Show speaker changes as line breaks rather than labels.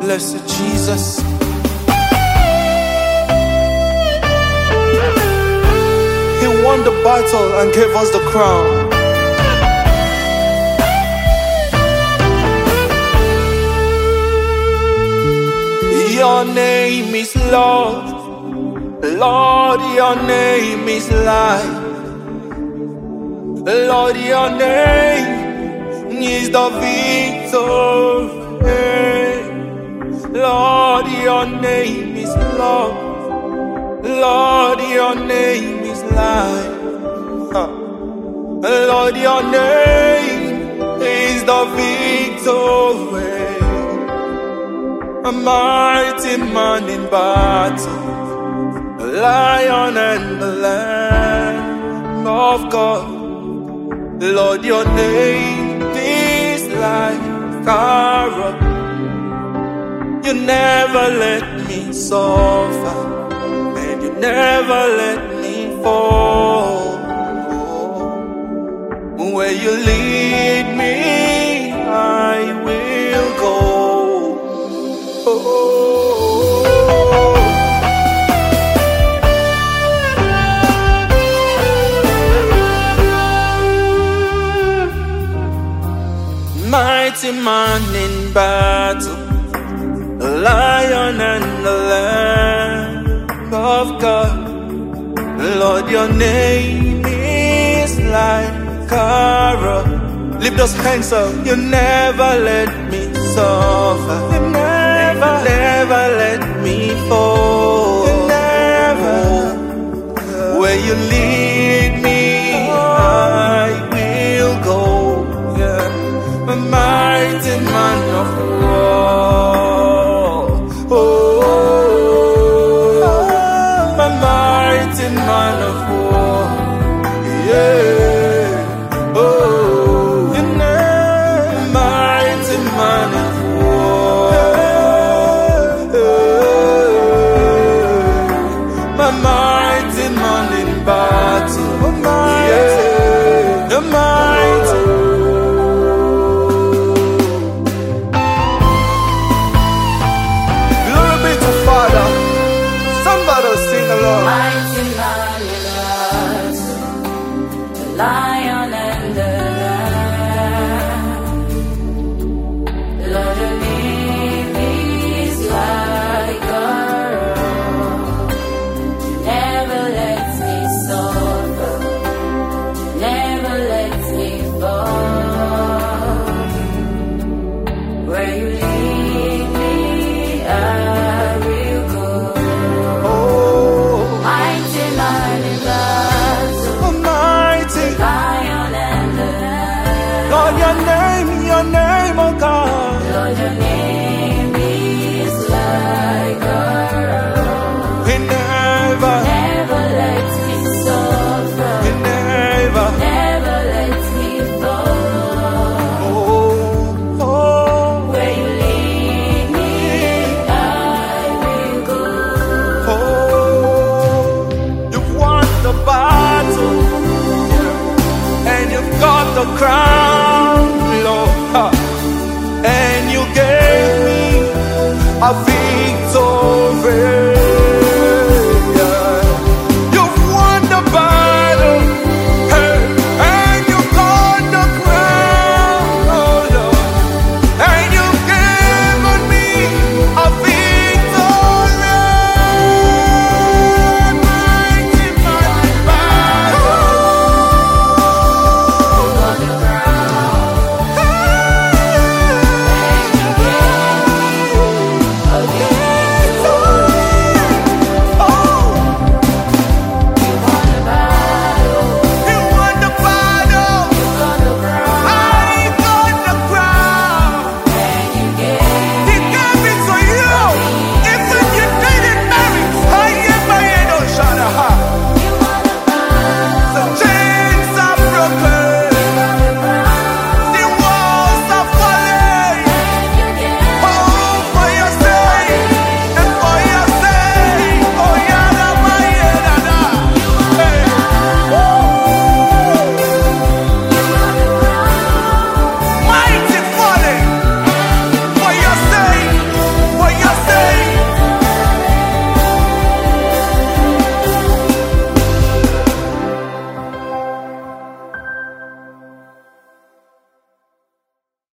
Blessed Jesus. He won the battle and gave us the crown. Your name is love, Lord, your name is life. Lord, your name is the victory. Lord, your name is love, Lord, your name is life. Lord, your name is the victory. A mighty man in battle, the Lion and the Lamb of God. Lord, your name is like Kara. You never let me suffer, and you never let me fall. Where you lead me, I will go. Mighty man in battle, the Lion and the Lamb of God. Lord, your name is like Kara. Lift those hands up. You never let me suffer. You never let me fall. You never. Where you lead me, I will go. A mighty man of war. Oh, a mighty man of war. Yeah. Oh, mighty man of war. My mighty man in battle. Yeah. The mighty.
Mighty man in battle, the Lion and the Lamb. Lord, your name is like a rock. Never lets me suffer, never lets me fall. Where you lead me, I will go. Mighty man in battle,
Almighty
Lion and the Lamb.
Lord, your name, oh God.
Lord, your name is like a rock.
He never
Lets me suffer,
He never
lets me fall.
Oh,
Where you lead me, I will go.
oh, you've won the battle, and you've got the crown, Lord, and you gave me a victory.